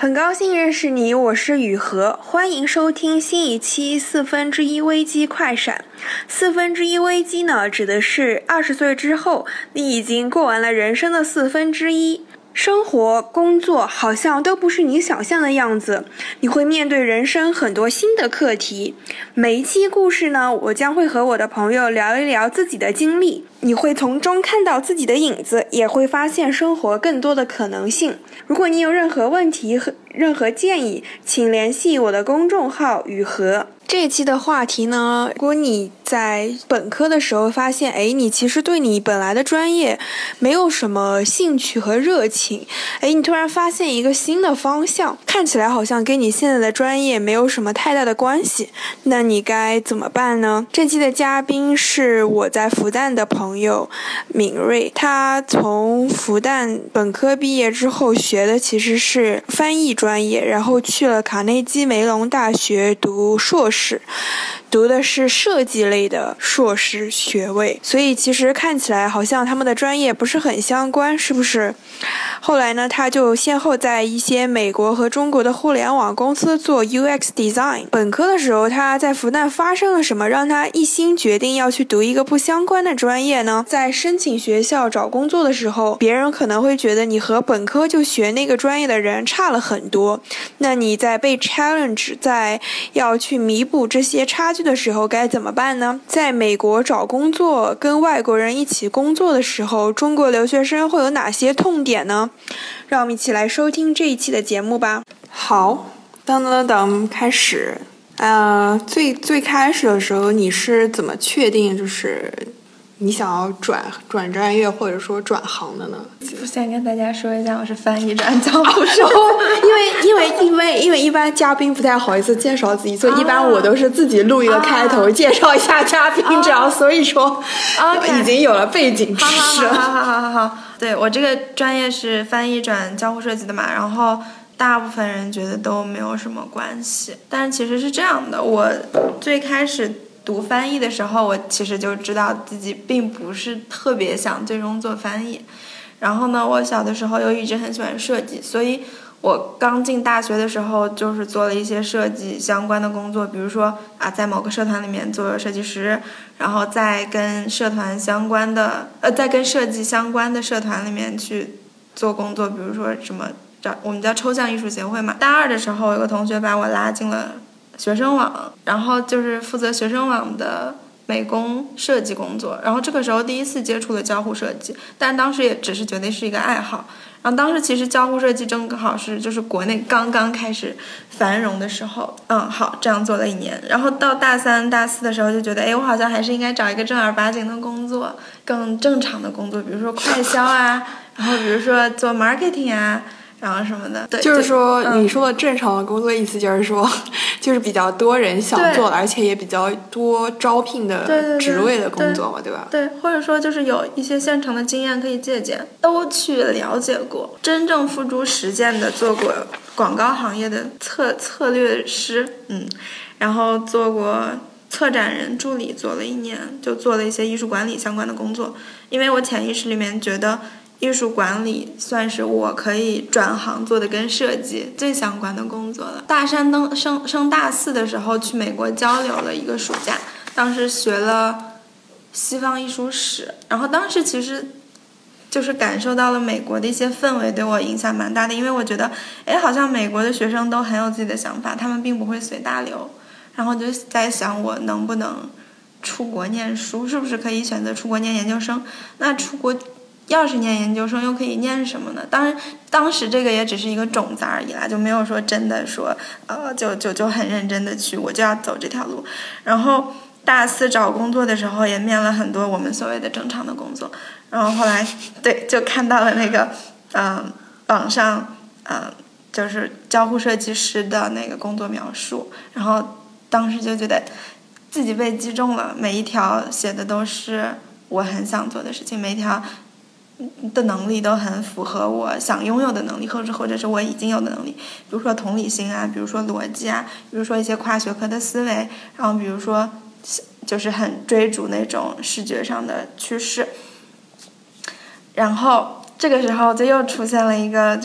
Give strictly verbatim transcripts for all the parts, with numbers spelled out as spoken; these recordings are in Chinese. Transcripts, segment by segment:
很高兴认识你，我是雨禾，欢迎收听新一期四分之一危机快闪。四分之一危机呢，指的是二十岁之后，你已经过完了人生的四分之一。生活、工作好像都不是你想象的样子，你会面对人生很多新的课题。每一期故事呢，我将会和我的朋友聊一聊自己的经历，你会从中看到自己的影子，也会发现生活更多的可能性。如果你有任何问题和任何建议，请联系我的公众号雨禾。这一期的话题呢，如果你在本科的时候发现，哎，你其实对你本来的专业没有什么兴趣和热情，哎，你突然发现一个新的方向，看起来好像跟你现在的专业没有什么太大的关系，那你该怎么办呢？这期的嘉宾是我在复旦的朋友敏锐，他从复旦本科毕业之后学的其实是翻译专业，然后去了卡内基梅隆大学读硕士，读的是设计类的硕士学位，所以其实看起来好像他们的专业不是很相关，是不是？后来呢，他就先后在一些美国和中国的互联网公司做 U X Design。本科的时候，他在复旦发生了什么，让他一心决定要去读一个不相关的专业呢？在申请学校找工作的时候，别人可能会觉得你和本科就学那个专业的人差了很多，那你在被 challenge， 在要去弥补这些差距的时候该怎么办呢？在美国找工作跟外国人一起工作的时候，中国留学生会有哪些痛点呢？让我们一起来收听这一期的节目吧。好，当当当，开始。呃，最最开始的时候，你是怎么确定就是你想要转转专业或者说转行的呢？ 我先跟大家说一下，我是翻译转交互设计、 哦、因为因为因为因为一般嘉宾不太好意思介绍自己，所以一般我都是自己录一个开头、啊、介绍一下嘉宾，这样、啊、所以说、okay. 已经有了背景知识。 好好好好好，对，我这个专业是翻译转交互设计的嘛，然后大部分人觉得都没有什么关系，但是其实是这样的，我最开始读翻译的时候，我其实就知道自己并不是特别想最终做翻译。然后呢，我小的时候又一直很喜欢设计，所以我刚进大学的时候就是做了一些设计相关的工作，比如说啊，在某个社团里面做设计师，然后在跟社团相关的呃，在跟设计相关的社团里面去做工作，比如说什么叫我们叫抽象艺术协会嘛。大二的时候，有个同学把我拉进了学生网，然后就是负责学生网的美工设计工作，然后这个时候第一次接触了交互设计，但当时也只是觉得是一个爱好。然后当时其实交互设计正好是就是国内刚刚开始繁荣的时候，嗯，好，这样做了一年。然后到大三大四的时候就觉得，哎，我好像还是应该找一个正儿八经的工作，更正常的工作，比如说快销啊，然后比如说做 marketing 啊，然后什么的。对， 就是说、嗯、你说的正常的工作意思就是说就是比较多人想做的，而且也比较多招聘的职位的工作嘛， 对, 对, 对, 对吧？ 对，或者说就是有一些现成的经验可以借鉴，都去了解过，真正付诸实践的做过广告行业的策策略师，嗯，然后做过策展人助理，做了一年，就做了一些艺术管理相关的工作，因为我潜意识里面觉得艺术管理算是我可以转行做的跟设计最相关的工作了。大三登升升大四的时候去美国交流了一个暑假，当时学了西方艺术史，然后当时其实就是感受到了美国的一些氛围，对我影响蛮大的，因为我觉得哎，好像美国的学生都很有自己的想法，他们并不会随大流，然后就在想我能不能出国念书，是不是可以选择出国念研究生，那出国要是念研究生又可以念什么呢？当然当时这个也只是一个种子而已啦，就没有说真的说呃就就就很认真的去我就要走这条路。然后大四找工作的时候也面了很多我们所谓的正常的工作，然后后来对就看到了那个嗯、呃、网上嗯、呃、就是交互设计师的那个工作描述，然后当时就觉得自己被击中了，每一条写的都是我很想做的事情，每一条的能力都很符合我想拥有的能力，或者或者是我已经有的能力，比如说同理心啊，比如说逻辑啊，比如说一些跨学科的思维，然后比如说就是很追逐那种视觉上的趋势。然后这个时候就又出现了一个就是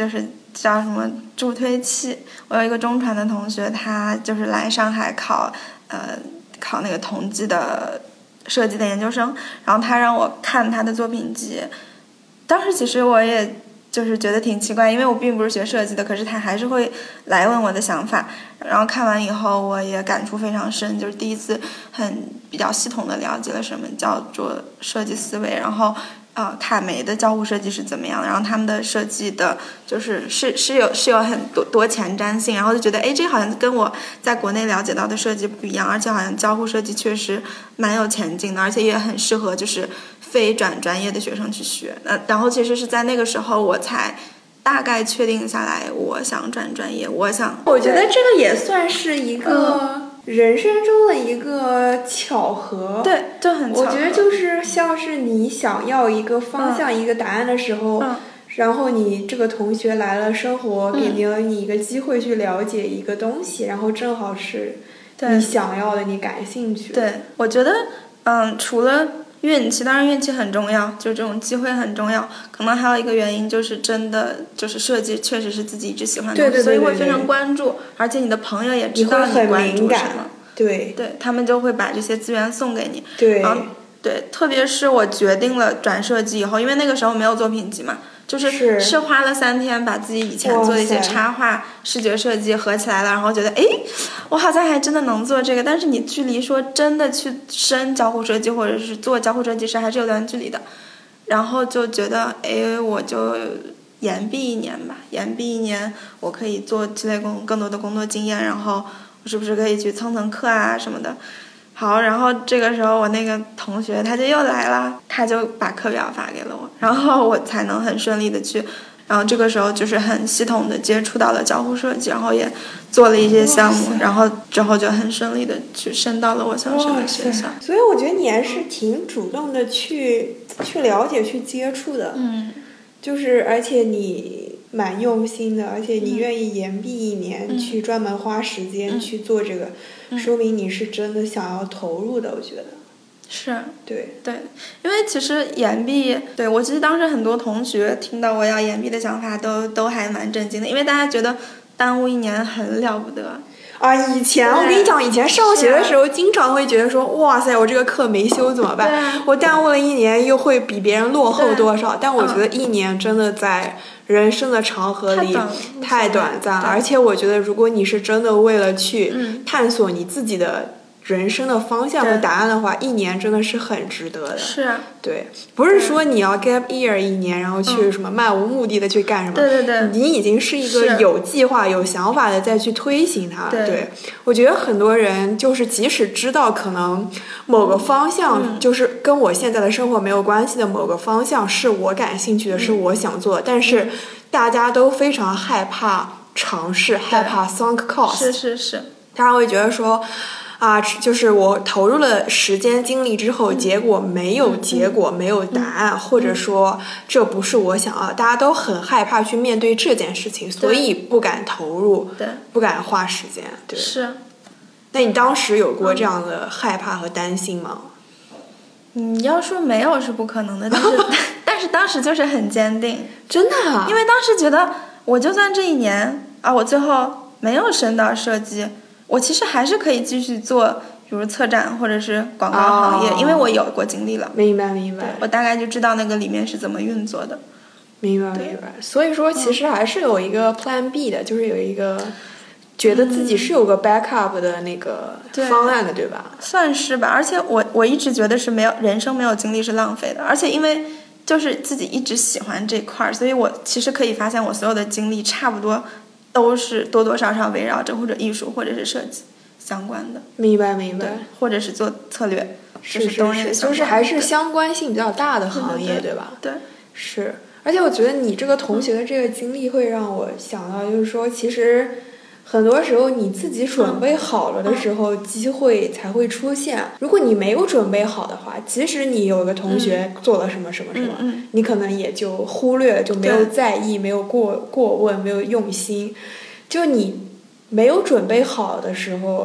叫什么助推器。我有一个中传的同学，他就是来上海考呃考那个同济的设计的研究生，然后他让我看他的作品集。当时其实我也就是觉得挺奇怪，因为我并不是学设计的，可是他还是会来问我的想法。然后看完以后我也感触非常深，就是第一次很比较系统的了解了什么叫做设计思维，然后呃卡梅的交互设计是怎么样的，然后他们的设计的就是是是有是有很多多前瞻性，然后就觉得哎，这好像跟我在国内了解到的设计不一样，而且好像交互设计确实蛮有前景的，而且也很适合就是非转专业的学生去学。那然后其实是在那个时候我才大概确定下来我想转专业，我想我觉得这个也算是一个人生中的一个巧合。 对，就很巧合。 我觉得就是像是你想要一个方向、嗯、一个答案的时候、嗯、然后你这个同学来了生活、嗯、给了你一个机会去了解一个东西，然后正好是你想要的，你感兴趣。 对，我觉得嗯，除了运气，当然运气很重要，就这种机会很重要。可能还有一个原因就是真的就是设计确实是自己一直喜欢的， 对对对对对， 所以会非常关注，而且你的朋友也知道你关注什么， 对对，他们就会把这些资源送给你。 对， 然后对，特别是我决定了转设计以后，因为那个时候没有作品集嘛，就是是是花了三天把自己以前做的一些插画、视觉设计合起来了，然后觉得哎，我好像还真的能做这个，但是你距离说真的去深交互设计或者是做交互设计师还是有段距离的，然后就觉得哎，我就延毕一年吧，延毕一年我可以做积累工更多的工作经验，然后我是不是可以去蹭蹭课啊什么的。好，然后这个时候我那个同学他就又来了，他就把课表发给了我，然后我才能很顺利的去，然后这个时候就是很系统的接触到了交互设计，然后也做了一些项目，然后之后就很顺利的去升到了我想升的学校。 所以我觉得你还是挺主动的去去了解去接触的， 嗯， 就是而且你蛮用心的，而且你愿意延毕一年、嗯、去专门花时间去做这个、嗯、说明你是真的想要投入的，我觉得是， 对对，因为其实延毕，对，我其实当时很多同学听到我要延毕的想法都都还蛮震惊的，因为大家觉得耽误一年很了不得啊！以前我跟你讲，以前上学的时候经常会觉得说，哇塞，我这个课没修怎么办？我耽误了一年，又会比别人落后多少？但我觉得一年真的在人生的长河里太短暂了，而且我觉得如果你是真的为了去探索你自己的人生的方向和答案的话，一年真的是很值得的。 是啊， 对，不是说你要 gap year 一年，然后去什么漫无目的的去干什么。 对对对， 你已经是一个有计划、有想法的再去推行它。 对， 对，我觉得很多人就是即使知道可能某个方向就是跟我现在的生活没有关系的某个方向是我感兴趣的，嗯、是我想做的，但是大家都非常害怕尝试，害怕 sunk cost。 是是是， 大家会觉得说。啊，就是我投入了时间精力之后，结果没有结果，嗯、没有答案，嗯、或者说这不是我想要，大家都很害怕去面对这件事情，所以不敢投入， 对， 不敢花时间，对。 是。 那你当时有过这样的害怕和担心吗？ 你要说没有是不可能的，但是但是当时就是很坚定， 真的、啊， 因为当时觉得我就算这一年啊，我最后没有升到设计。我其实还是可以继续做，比如策展或者是广告行业， oh, 因为我有过经历了。 明白明白， 我大概就知道那个里面是怎么运作的。 明白明白，所以说其实还是有一个 plan B 的，嗯、就是有一个觉得自己是有个 backup 的那个方案的，嗯、对吧？ 算是吧，而且我我一直觉得是没有人生没有经历是浪费的，而且因为就是自己一直喜欢这块，所以我其实可以发现我所有的经历差不多。都是多多少少围绕着或者艺术或者是设计相关的， 明白明白， 或者是做策略， 是是是， 就是还是相关性比较大的行业， 对, 对吧？ 对， 是。而且我觉得你这个同学的这个经历会让我想到，就是说，其实很多时候你自己准备好了的时候，嗯、机会才会出现。如果你没有准备好的话，即使你有个同学做了什么什么什么， 嗯嗯、 你可能也就忽略了，就没有在意，没有过过问，没有用心。就你没有准备好的时候，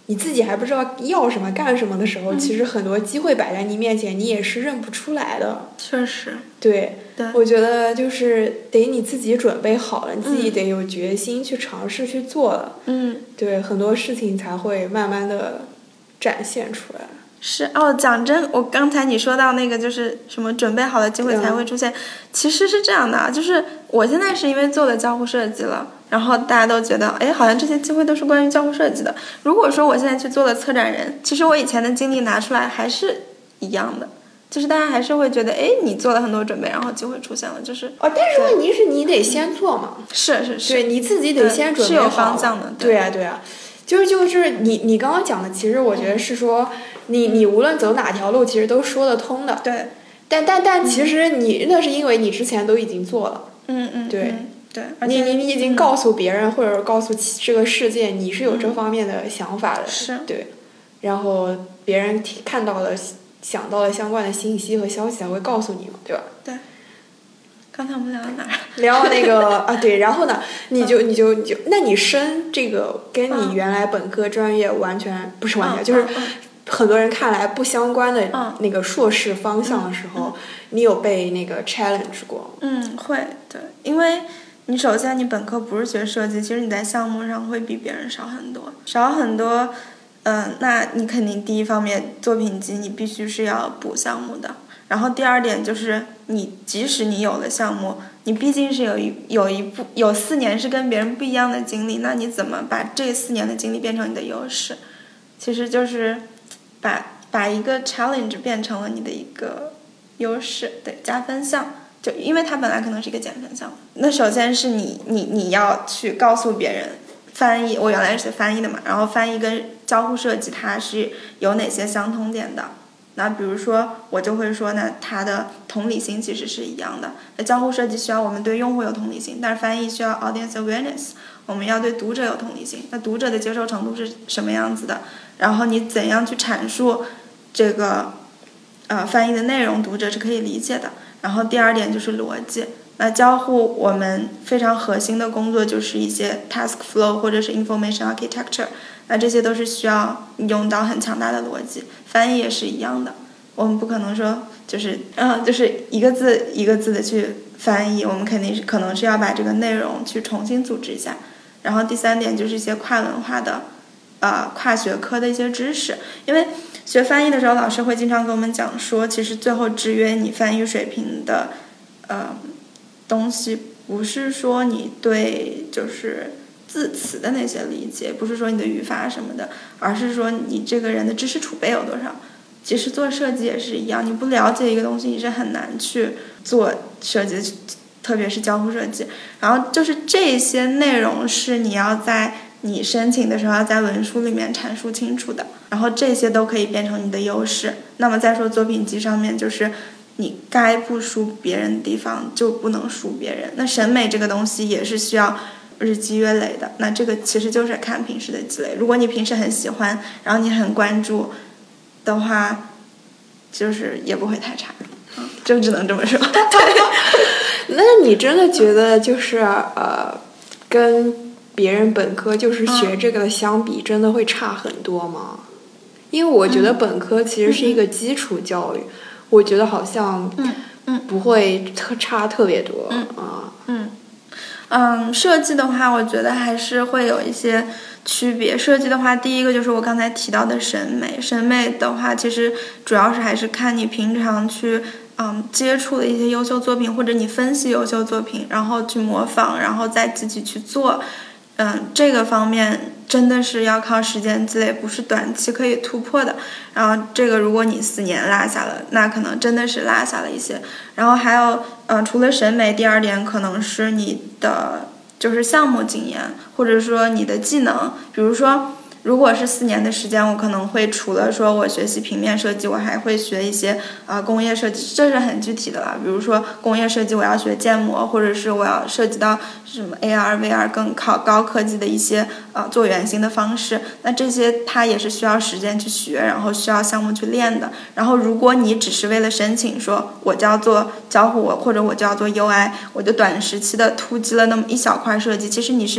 你自己还不知道要什么干什么的时候， 嗯、 其实很多机会摆在你面前，你也是认不出来的。 确实， 对， 对， 我觉得就是得你自己准备好了，你自己得有决心去尝试去做了。 嗯， 对，很多事情才会慢慢的展现出来。 是哦，讲真，我刚才你说到那个就是什么准备好的机会才会出现，其实是这样的，就是我现在是因为做了交互设计了，然后大家都觉得，哎，好像这些机会都是关于交互设计的。如果说我现在去做了策展人，其实我以前的经历拿出来还是一样的，就是大家还是会觉得，哎，你做了很多准备，然后机会出现了，就是哦，但是问题是你得先做嘛， 是是是， 对，你自己得先准备好， 是有方向的， 对啊对啊。就是就是你你刚刚讲的，其实我觉得是说，你你无论走哪条路，其实都说得通的。 对。 但但但其实你、嗯、那是因为你之前都已经做了。 嗯嗯。 对。 嗯对。 你你你已经告诉别人、 嗯、 或者告诉这个世界，你是有这方面的想法的。 嗯、是。 对。然后别人看到了、想到了相关的信息和消息，才会告诉你嘛，对吧？ 对。刚才我们聊到哪儿？ 聊到那个啊，对，然后呢，你就你就你就，那你升这个跟你原来本科专业完全、嗯、不是完全， 嗯、 就是嗯、 很多人看来不相关的那个硕士方向的时候， 嗯、 你有被那个 challenge 过？ 嗯，会，对，因为你首先你本科不是学设计，其实你在项目上会比别人少很多，少很多。嗯、呃，那你肯定第一方面作品集你必须是要补项目的。然后第二点就是你即使你有了项目，你毕竟是有一有一部有四年是跟别人不一样的经历，那你怎么把这四年的经历变成你的优势？其实就是把把一个 challenge 变成了你的一个优势，对，加分项。就因为它本来可能是一个减分项，那首先是你你你要去告诉别人，翻译我原来是学翻译的嘛，然后翻译跟交互设计它是有哪些相通点的。那比如说我就会说呢，它的同理心其实是一样的。那交互设计需要我们对用户有同理心，但是翻译需要 audience awareness， 我们要对读者有同理心。那读者的接受程度是什么样子的？然后你怎样去阐述这个呃翻译的内容，读者是可以理解的。然后第二点就是逻辑。那交互我们非常核心的工作就是一些 task flow 或者是 information architecture。那这些都是需要用到很强大的逻辑，翻译也是一样的。我们不可能说就是嗯，就是一个字一个字的去翻译，我们肯定是可能是要把这个内容去重新组织一下。然后第三点就是一些跨文化的呃跨学科的一些知识，因为学翻译的时候，老师会经常跟我们讲说，其实最后制约你翻译水平的呃东西，不是说你对就是字词的那些理解，不是说你的语法什么的，而是说你这个人的知识储备有多少。其实做设计也是一样，你不了解一个东西，你是很难去做设计，特别是交互设计。然后就是这些内容是你要在你申请的时候要在文书里面阐述清楚的，然后这些都可以变成你的优势。那么再说作品集上面，就是你该不输别人的地方就不能输别人。那审美这个东西也是需要日积月累的，那这个其实就是看平时的积累。如果你平时很喜欢，然后你很关注的话，就是也不会太差，嗯，就只能这么说。 那你真的觉得就是呃，跟别人本科就是学这个的相比，嗯、真的会差很多吗？因为我觉得本科其实是一个基础教育，嗯、我觉得好像不会特差特别多嗯啊。 嗯嗯，设计的话，我觉得还是会有一些区别。设计的话，第一个就是我刚才提到的审美。审美的话，其实主要是还是看你平常去嗯接触的一些优秀作品，或者你分析优秀作品，然后去模仿，然后再自己去做。嗯，这个方面真的是要靠时间积累，不是短期可以突破的。然后这个如果你四年落下了，那可能真的是落下了一些。然后还有呃，除了审美，第二点可能是你的就是项目经验，或者说你的技能。比如说如果是四年的时间，我可能会除了说我学习平面设计，我还会学一些呃工业设计，这是很具体的了。比如说工业设计我要学建模，或者是我要涉及到什么 A R V R 更靠高科技的一些呃做原型的方式，那这些它也是需要时间去学，然后需要项目去练的。然后如果你只是为了申请说我就要做交互，或者我就要做 U I， 我就短时期的突击了那么一小块设计，其实你是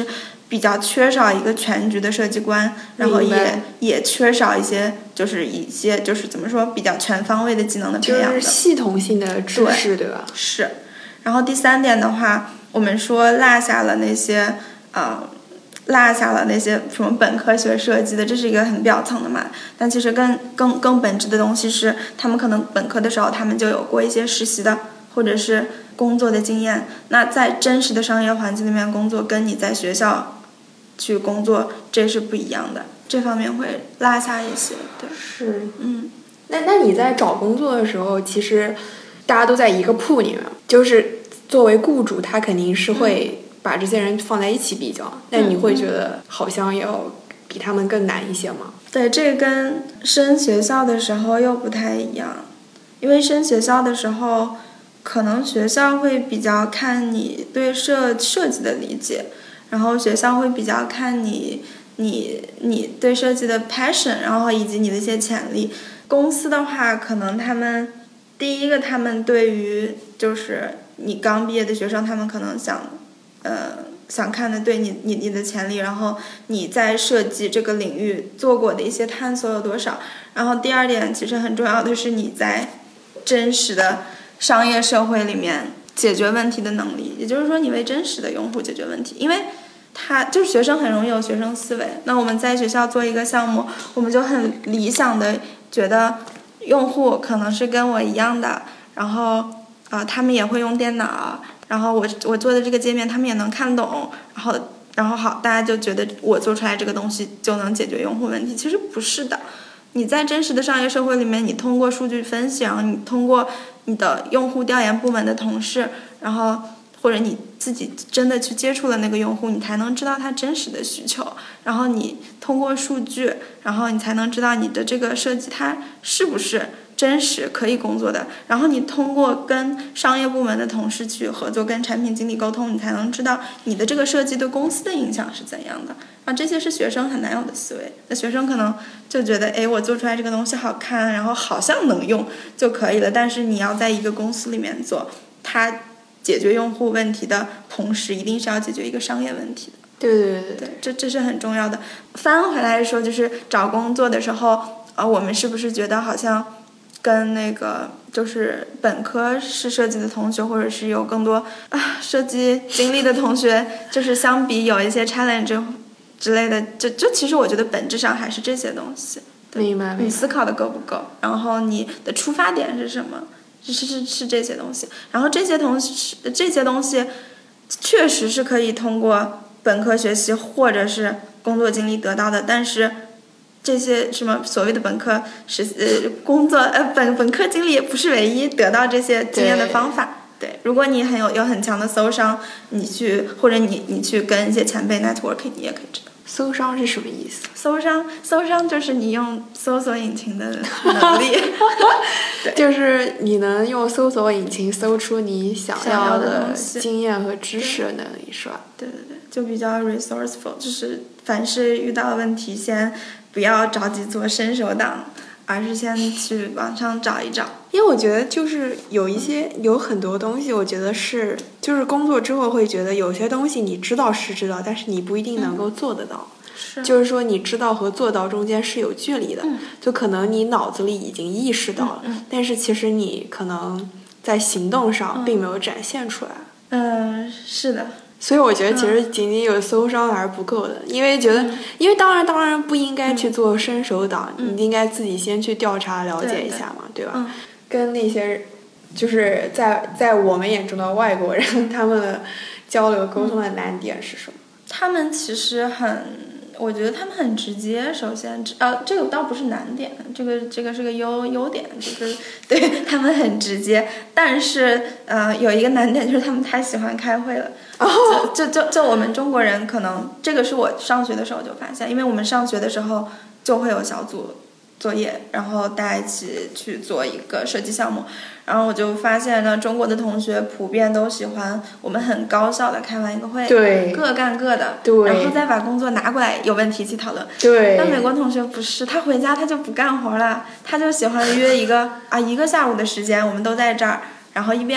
比较缺少一个全局的设计观，然后也也缺少一些就是一些就是怎么说比较全方位的技能的培养的， 就是系统性的知识， 对, 对吧？ 是。然后第三点的话，我们说落下了那些呃。落下了那些什么本科学设计的，这是一个很表层的嘛，但其实更更更本质的东西是，他们可能本科的时候他们就有过一些实习的或者是工作的经验，那在真实的商业环境里面工作，跟你在学校去工作这是不一样的，这方面会落下一些。对， 是， 嗯， 那那你在找工作的时候，其实大家都在一个铺里面，就是作为雇主，他肯定是会、嗯。把这些人放在一起比较，那你会觉得好像要比他们更难一些吗？ 对，这个跟升学校的时候又不太一样，因为升学校的时候，可能学校会比较看你对设设计的理解，然后学校会比较看你你你对设计的 passion， 然后以及你的一些潜力。公司的话，可能他们第一个，他们对于就是你刚毕业的学生，他们可能想。呃，想看的对你你你的潜力，然后你在设计这个领域做过的一些探索有多少。然后第二点其实很重要的是你在真实的商业社会里面解决问题的能力，也就是说你为真实的用户解决问题。因为他就是学生很容易有学生思维，那我们在学校做一个项目，我们就很理想的觉得用户可能是跟我一样的，然后呃他们也会用电脑，然后我我做的这个界面他们也能看懂，然后然后好，大家就觉得我做出来这个东西就能解决用户问题。其实不是的，你在真实的商业社会里面，你通过数据分析，然后你通过你的用户调研部门的同事，然后或者你自己真的去接触了那个用户，你才能知道他真实的需求，然后你通过数据，然后你才能知道你的这个设计它是不是真实可以工作的，然后你通过跟商业部门的同事去合作，跟产品经理沟通，你才能知道你的这个设计对公司的影响是怎样的。啊，这些是学生很难有的思维。那学生可能就觉得，哎，我做出来这个东西好看，然后好像能用就可以了。但是你要在一个公司里面做，它解决用户问题的同时，一定是要解决一个商业问题的。 对对对对， 对，这这是很重要的。翻回来说，就是找工作的时候，呃，我们是不是觉得好像跟那个就是本科是设计的同学，或者是有更多啊设计经历的同学，就是相比有一些 challenge 之类的，就就其实我觉得本质上还是这些东西。 明白， 你思考的够不够？然后你的出发点是什么？是是是是这些东西。然后这些东西这些东西确实是可以通过本科学习或者是工作经历得到的，但是这些什么所谓的本科实呃工作呃本本科经历也不是唯一得到这些经验的方法。对，对，如果你很有有很强的搜商，你去或者你你去跟一些前辈 networking， 你也可以知道。 搜商是什么意思？ 搜商搜商就是你用搜索引擎的能力对，就是你能用搜索引擎搜出你想要的经验和知识的能力，是吧？ 对对对，就比较 resourceful， 就是凡是遇到问题先不要着急做伸手党，而是先去网上找一找。 因为我觉得就是有一些有很多东西，我觉得是就是工作之后会觉得有些东西你知道是知道，但是你不一定能够做得到。 嗯，是， 就是说你知道和做到中间是有距离的。 嗯， 就可能你脑子里已经意识到了， 嗯嗯， 但是其实你可能在行动上并没有展现出来。 嗯，是的。 所以我觉得其实仅仅有搜商还是不够的，因为觉得、嗯、因为当然当然不应该去做伸手党、嗯、你应该自己先去调查了解一下嘛， 对, 对吧、 嗯、 跟那些就是在在我们眼中的外国人他们的交流沟通的难点是什么？ 他们其实很我觉得他们很直接，首先呃这个倒不是难点，这个这个是个优优点，就是对他们很直接，但是呃有一个难点就是他们太喜欢开会了。 哦， 就就就我们中国人可能这个是我上学的时候就发现，因为我们上学的时候就会有小组作业，然后大家一起去做一个设计项目，然后我就发现呢，中国的同学普遍都喜欢我们很高效的开完一个会， 对， 各干各的， 对， 然后再把工作拿过来，有问题一起讨论， 对。 但美国同学不是，他回家他就不干活了，他就喜欢约一个啊一个下午的时间，我们都在这儿，然后一边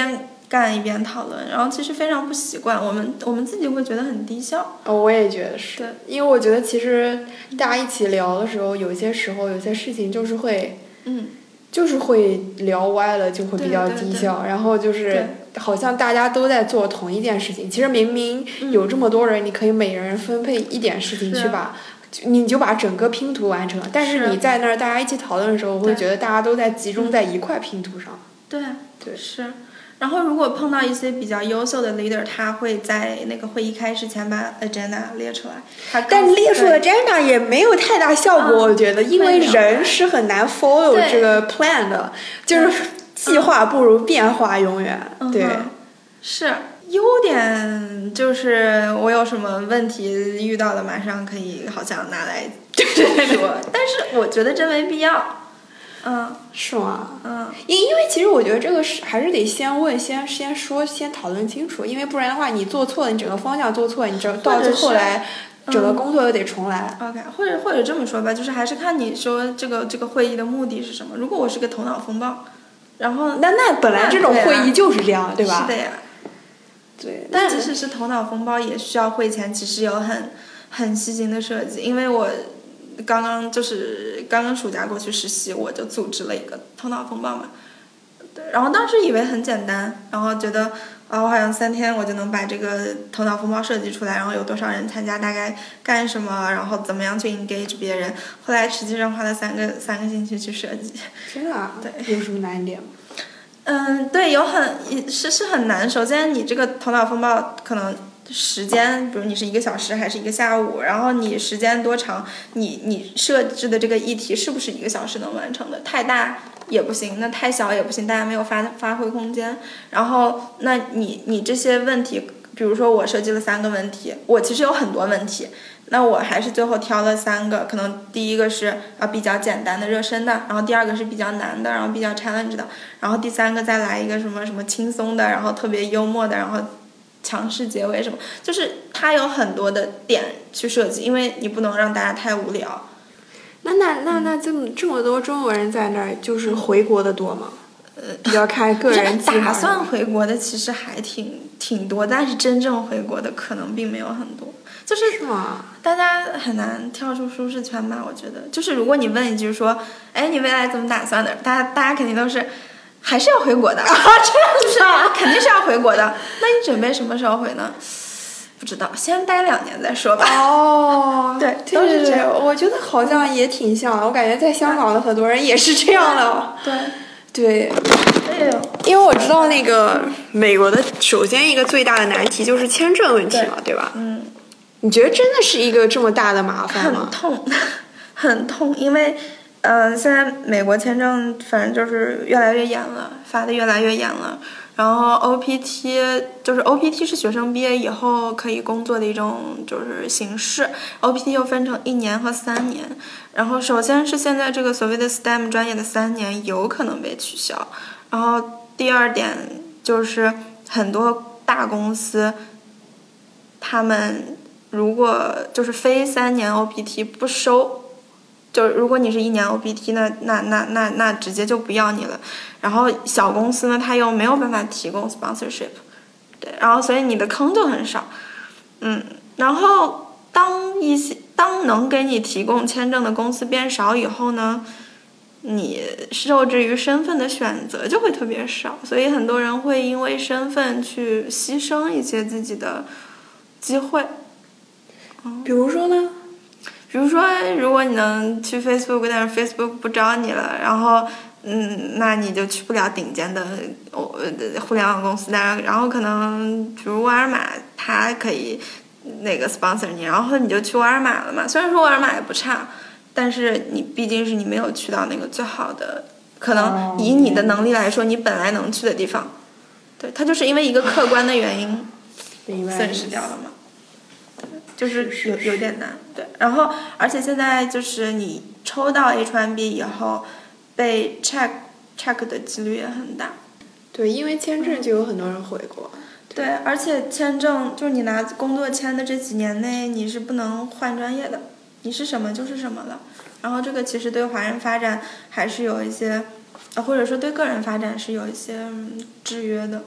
干一边讨论，然后其实非常不习惯，我们我们自己会觉得很低效。 哦，我也觉得是， 对， 因为我觉得其实大家一起聊的时候，有些时候有些事情就是会， 嗯， 就是会聊歪了，就会比较低效， 对对对， 然后就是好像大家都在做同一件事情，其实明明有这么多人，嗯、你可以每人分配一点事情去把。你就把整个拼图完成了，但是你在那儿大家一起讨论的时候，我会觉得大家都在集中在一块拼图上。 对对是。然后如果碰到一些比较优秀的 leader， 他会在那个会议开始前把 agenda 列出来。 但列出 agenda 也没有太大效果，我觉得，因为人是很难 follow 这个 plan 的，就是计划不如变化永远。 嗯、 对， 是。优点就是我有什么问题遇到了，马上可以好像拿来说，但是我觉得真没必要。嗯， 是吗？ 嗯， 因因为其实我觉得这个是还是得先问、先先说、先讨论清楚，因为不然的话，你做错了，你整个方向做错，你整到最后来，整个工作又得重来。 嗯、OK， 或者或者这么说吧，就是还是看你说这个这个会议的目的是什么。如果我是个头脑风暴，然后那那本来这种会议就是这样，对吧？ 是的呀。 对， 但即使是头脑风暴，也需要会前其实有很很细心的设计。因为我刚刚就是刚刚暑假过去实习，我就组织了一个头脑风暴嘛。对，然后当时以为很简单，然后觉得啊，我好像三天我就能把这个头脑风暴设计出来，然后有多少人参加，大概干什么，然后怎么样去 engage 别人。后来实际上花了三个三个星期去设计。 真的啊？ 对。 有什么难点吗？ 嗯，对，有很是是很难。首先，你这个头脑风暴可能时间，比如你是一个小时还是一个下午，然后你时间多长，你你设置的这个议题是不是一个小时能完成的？太大也不行，那太小也不行，大家没有发发挥空间。然后，那你你这些问题，比如说我设计了三个问题，我其实有很多问题。那我还是最后挑了三个，可能第一个是啊比较简单的热身的，然后第二个是比较难的，然后比较 challenge 的，然后第三个再来一个什么什么轻松的，然后特别幽默的，然后强势结尾什么，就是它有很多的点去设计，因为你不能让大家太无聊。 那那那那这么这么多中国人在那儿，就是回国的多吗？呃，比较看个人计划。 打算回国的其实还挺挺多，但是真正回国的可能并没有很多。就是大家很难跳出舒适圈吧？我觉得，就是如果你问一句说，哎，你未来怎么打算的？大家大家肯定都是还是要回国的，啊、这样就是肯定是要回国的。那你准备什么时候回呢？不知道，先待两年再说吧。 哦， 对， 都是这样。我觉得好像也挺像的，我感觉在香港的很多人也是这样的。 对。 对，因为我知道那个美国的，首先一个最大的难题就是签证问题嘛， 对, 对吧？ 嗯。 你觉得真的是一个这么大的麻烦吗？ 很痛，很痛，因为，呃，现在美国签证反正就是越来越严了，发的越来越严了。然后 O P T 就是 O P T 是学生毕业以后可以工作的一种就是形式 ，O P T 又分成一年和三年。然后首先是现在这个所谓的 S T E M 专业的三年有可能被取消。然后第二点就是很多大公司，他们如果就是非三年 O P T 不收，就如果你是一年 O P T， 那那那那那直接就不要你了。然后小公司呢，它又没有办法提供 sponsorship， 对，然后所以你的坑就很少，嗯，然后当一些当能给你提供签证的公司变少以后呢，你受制于身份的选择就会特别少，所以很多人会因为身份去牺牲一些自己的机会。 比如说呢？ 比如说，如果你能去 Facebook， 但是 Facebook 不招你了，然后，嗯，那你就去不了顶尖的互联网公司，然然后可能，比如沃尔玛，它可以那个 sponsor 你，然后你就去沃尔玛了嘛。虽然说沃尔玛也不差，但是你毕竟是你没有去到那个最好的，可能以你的能力来说，你本来能去的地方，对，它就是因为一个客观的原因损失掉了嘛。就是有有点难，对，然后而且现在就是你抽到 H 一 B 以后，被 check check 的几率也很大。 对，因为签证就有很多人回国。 对，对，而且签证就是你拿工作签的这几年内，你是不能换专业的，你是什么就是什么了。然后这个其实对华人发展还是有一些，呃，或者说对个人发展是有一些、嗯、制约的。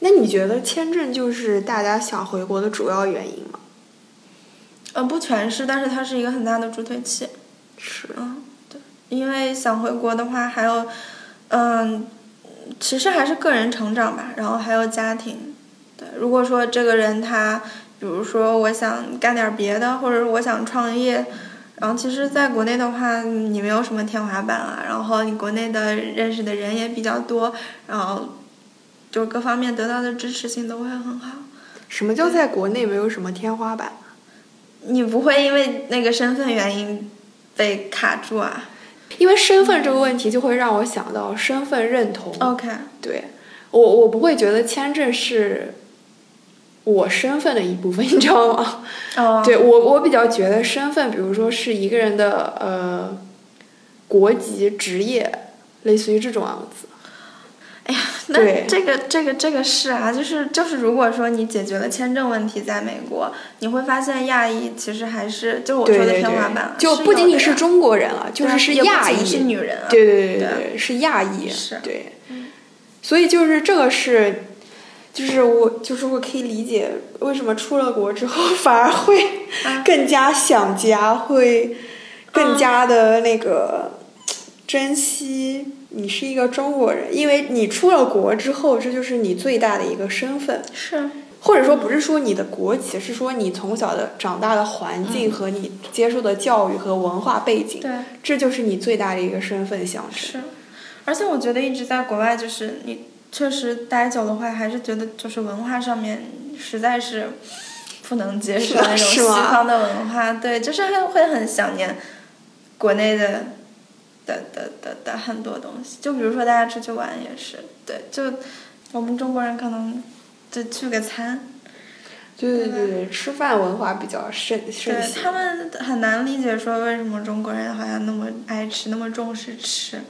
那你觉得签证就是大家想回国的主要原因吗？ 呃，不全是，但是它是一个很大的助推器。 是， 嗯，对，因为想回国的话，还有，嗯，其实还是个人成长吧，然后还有家庭。对，如果说这个人他，比如说我想干点别的，或者是我想创业，然后其实在国内的话，你没有什么天花板啊，然后你国内的认识的人也比较多，然后就各方面得到的支持性都会很好。 什么叫在国内没有什么天花板？ 你不会因为那个身份原因被卡住啊？ 因为身份这个问题就会让我想到身份认同。 OK， 对，我我不会觉得签证是我身份的一部分，你知道吗？ 哦， 对，我我比较觉得身份，比如说是一个人的呃国籍、职业，类似于这种样子。 哎呀，那这个这个这个是啊，就是就是，如果说你解决了签证问题，在美国，你会发现亚裔其实还是就我说的天花板， 对对对，就不仅仅是中国人了，就是是亚裔， 是女人啊， 对对对对对，是亚裔， 是， 对， 嗯， 所以就是这个是，就是我就是我可以理解为什么出了国之后反而会更加想家，会更加的那个珍惜。你是一个中国人，因为你出了国之后，这就是你最大的一个身份。 是， 或者说不是说你的国籍，是说你从小的长大的环境和你接受的教育和文化背景， 对、嗯， 这就是你最大的一个身份象征。 是，而且我觉得一直在国外，就是你确实待久的话，还是觉得就是文化上面实在是不能接受那种西方的文化，对，就是还会很想念国内的。的的的的很多东西，就比如说大家出去玩也是，对，就我们中国人可能就聚个餐， 对对对对，吃饭文化比较盛盛行。 对，他们很难理解说为什么中国人好像那么爱吃，那么重视吃。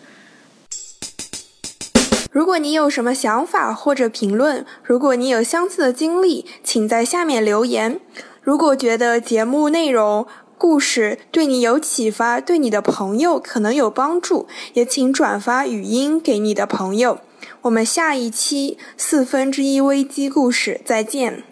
如果你有什么想法或者评论，如果你有相似的经历，请在下面留言。如果觉得节目内容故事对你有启发，对你的朋友可能有帮助，也请转发语音给你的朋友。我们下一期四分之一危机故事再见。